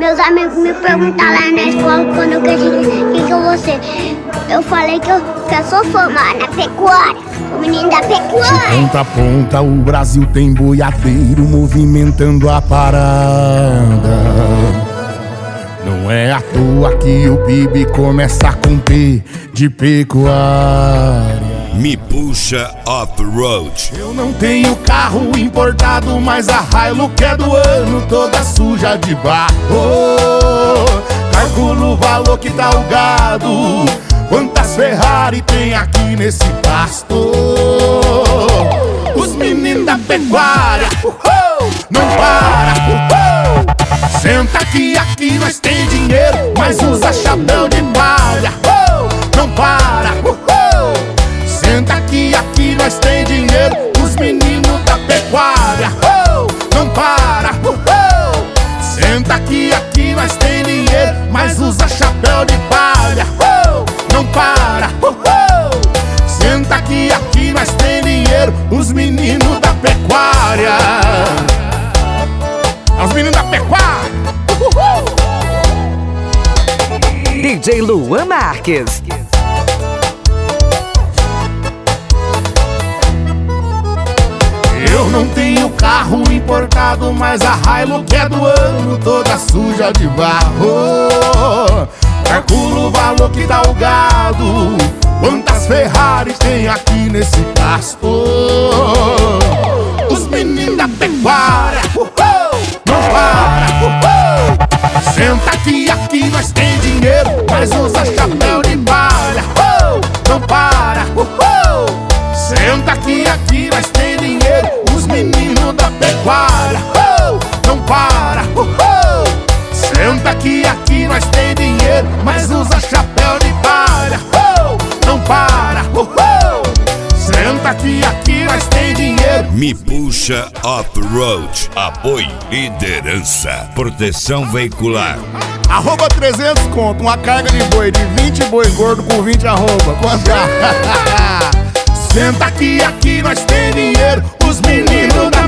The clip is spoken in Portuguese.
Meus amigos me perguntaram lá na escola quando que eu vou ser. Eu falei que eu sou formada na pecuária, sou menino da pecuária. De ponta a ponta o Brasil tem boiadeiro movimentando a parada. Não é à toa que o PIB começa com P de pecuária. Me Puxa Off-Road. Eu não tenho carro importado, mas a Hilux é do ano, toda suja de barro. Calculo o valor que tá o gado, quantas Ferrari tem aqui nesse pasto. Os meninos da pecuária, não para, senta aqui nós tem dinheiro, mas usa chapéu de palha. Não para, senta aqui nós tem dinheiro, os meninos da pecuária. Não para, senta aqui nós tem dinheiro, mas usa chapéu de palha. Não para, senta aqui nós tem dinheiro, os meninos da pecuária. Os meninos da pecuária. DJ Luan Marques. Eu não tenho carro importado, mas a Hilux é do ano, toda suja de barro. Calculo o valor que dá o gado, quantas Ferrari tem aqui nesse pasto. Os meninos da pecuária, não para, senta aqui nós tem dinheiro, mas usa chapéu de palha. Não para, senta aqui nós tem dinheiro, os meninos da pecuária. Não para, senta aqui nós tem dinheiro, mas usa chapéu de palha. Não para, senta aqui nós tem dinheiro. Me Puxa Off-Road. Apoio Liderança. Proteção veicular. Arroba 300 conto, uma carga de boi de 20 boi gordo com 20 arroba. Quanto? Senta aqui nós tem dinheiro, os meninos da